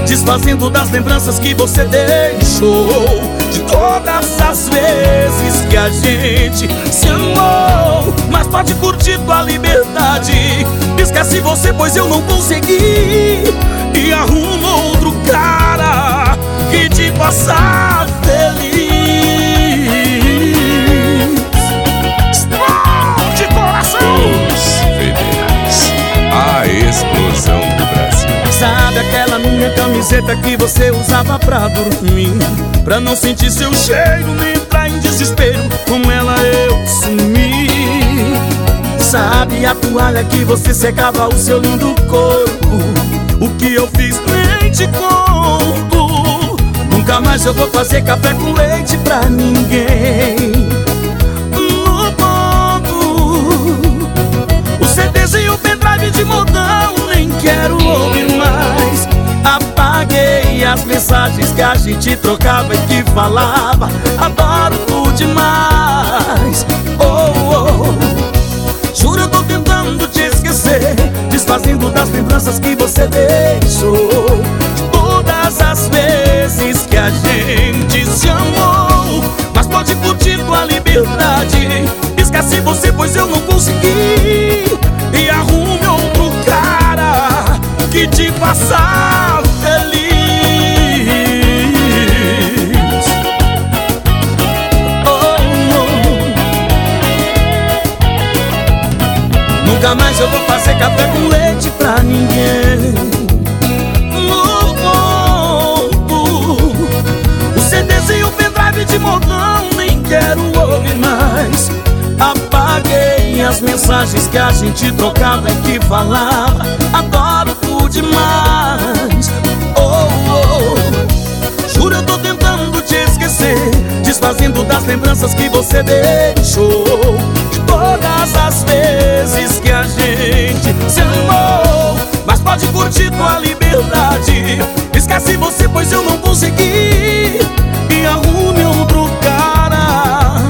desfazendo das lembranças que você deixou, de todas as vezes que a gente se amou. Mas pode curtir tua liberdade, esquece você, pois eu não consegui. E arruma outro cara que te faça feliz. Explode coração! Os Federais, a explosão do Brasil. Sabe aquela minha camiseta que você usava pra dormir, pra não sentir seu cheiro nem entrar em desespero? Com ela eu sumi. Sabe a toalha que você secava o seu lindo corpo? O que eu fiz nem te conto. Nunca mais eu vou fazer café com leite pra ninguém. No ponto, o CDs e o pendrive de modão nem quero ouvir mais. Apaguei as mensagens que a gente trocava e que falava adoro tu demais. Oh, oh. Juro, eu tô tentando te esquecer, desfazendo das lembranças que você deixou, de todas as vezes que a gente se amou. Mas pode curtir tua liberdade, esquece você, pois eu não consegui. E arrume outro cara que te faça feliz. Nunca mais eu vou fazer café com leite pra ninguém. No ponto, o CDs e o pendrive de modão nem quero ouvir mais. Apaguei as mensagens que a gente trocava e que falava adoro tu demais. Oh, oh. Juro, eu tô tentando te esquecer, desfazendo das lembranças que você deixou, de todas as vezes que a gente se amou. Mas pode curtir tua liberdade, esquece você, pois eu não consegui. E arrume outro cara.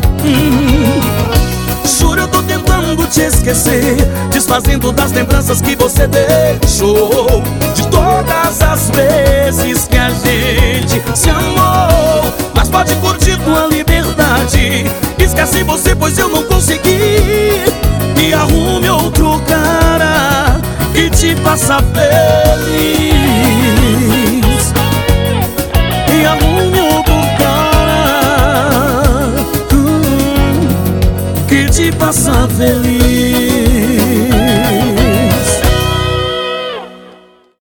Juro, eu tô tentando te esquecer, desfazendo das lembranças que você deixou, de todas as vezes que a gente se amou. Mas pode curtir tua liberdade, esquece você, pois eu não consegui. E arrume outro cara que te faça feliz. E arrume outro cara que te faça feliz.